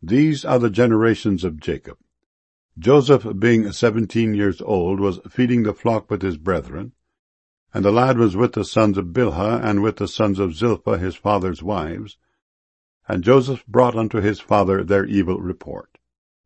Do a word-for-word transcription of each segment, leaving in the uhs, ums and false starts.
These are the generations of Jacob. Joseph, being seventeen years old, was feeding the flock with his brethren, and the lad was with the sons of Bilhah, and with the sons of Zilpah his father's wives. And Joseph brought unto his father their evil report.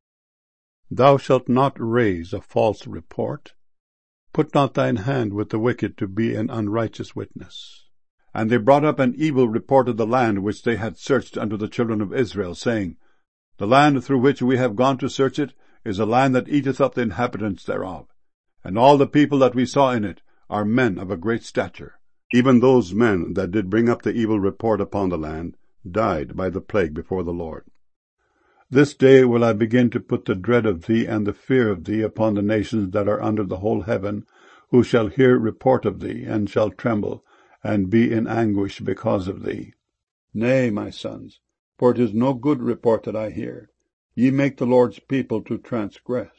Thou shalt not raise a false report. Put not thine hand with the wicked to be an unrighteous witness. And they brought up an evil report of the land which they had searched unto the children of Israel, saying, The land through which we have gone to search it is a land that eateth up the inhabitants thereof, and all the people that we saw in it are men of a great stature. Even those men that did bring up the evil report upon the land died by the plague before the Lord. This day will I begin to put the dread of thee and the fear of thee upon the nations that are under the whole heaven, who shall hear report of thee, and shall tremble, and be in anguish because of thee. Nay, my sons, for it is no good report that I hear. Ye make the Lord's people to transgress.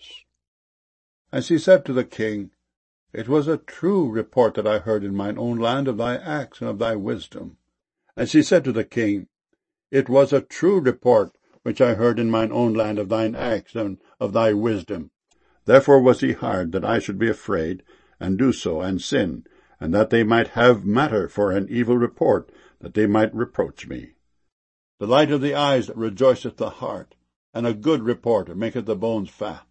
And she said to the king, It was a true report that I heard in mine own land of thy acts and of thy wisdom. And she said to the king, It was a true report which I heard in mine own land of thine acts and of thy wisdom. Therefore was he hired, that I should be afraid, and do so, and sin, and that they might have matter for an evil report, that they might reproach me. The light of the eyes rejoiceth the heart, and a good report maketh the bones fat.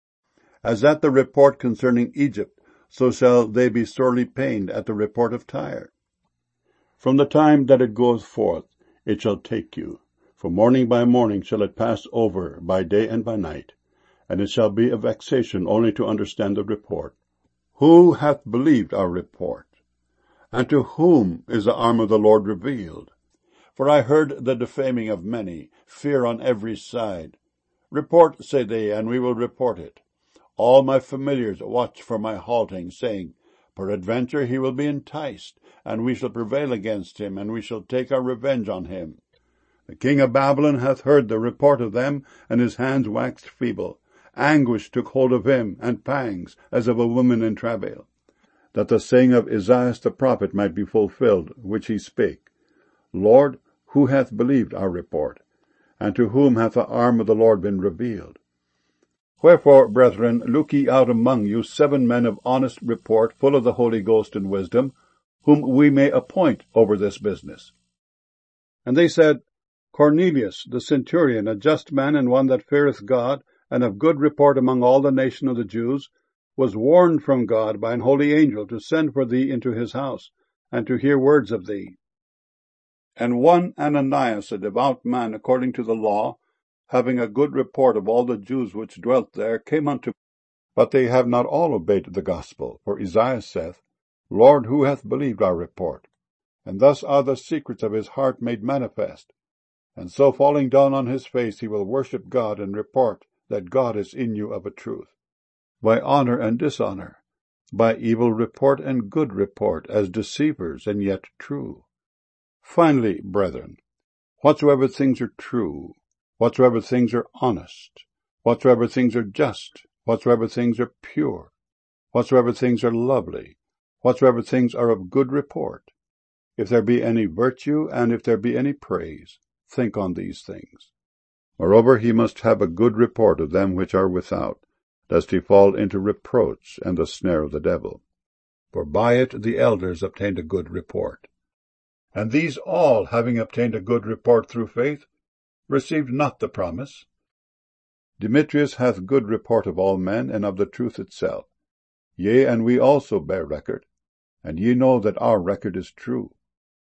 As at the report concerning Egypt, so shall they be sorely pained at the report of Tyre. From the time that it goeth forth, it shall take you. For morning by morning shall it pass over, by day and by night, and it shall be a vexation only to understand the report. Who hath believed our report? And to whom is the arm of the Lord revealed? For I heard the defaming of many, fear on every side. Report, say they, and we will report it. All my familiars watch for my halting, saying, Peradventure he will be enticed, and we shall prevail against him, and we shall take our revenge on him. The king of Babylon hath heard the report of them, and his hands waxed feeble. Anguish took hold of him, and pangs, as of a woman in travail, that the saying of Isaiah the prophet might be fulfilled, which he spake. Lord, who hath believed our report? And to whom hath the arm of the Lord been revealed? Wherefore, brethren, look ye out among you seven men of honest report, full of the Holy Ghost and wisdom, whom we may appoint over this business. And they said, Cornelius, the centurion, a just man, and one that feareth God, and of good report among all the nation of the Jews, was warned from God by an holy angel to send for thee into his house, and to hear words of thee. And one Ananias, a devout man according to the law, having a good report of all the Jews which dwelt there, came unto me. But they have not all obeyed the gospel. For Isaiah saith, Lord, who hath believed our report? And thus are the secrets of his heart made manifest. And so falling down on his face he will worship God, and report that God is in you of a truth. By honor and dishonor, by evil report and good report, as deceivers and yet true. Finally, brethren, whatsoever things are true, whatsoever things are honest, whatsoever things are just, whatsoever things are pure, whatsoever things are lovely, whatsoever things are of good report, if there be any virtue, and if there be any praise, think on these things. Moreover, he must have a good report of them which are without, lest he fall into reproach and the snare of the devil. For by it the elders obtained a good report. And these all, having obtained a good report through faith, received not the promise. Demetrius hath good report of all men, and of the truth itself. Yea, and we also bear record, and ye know that our record is true.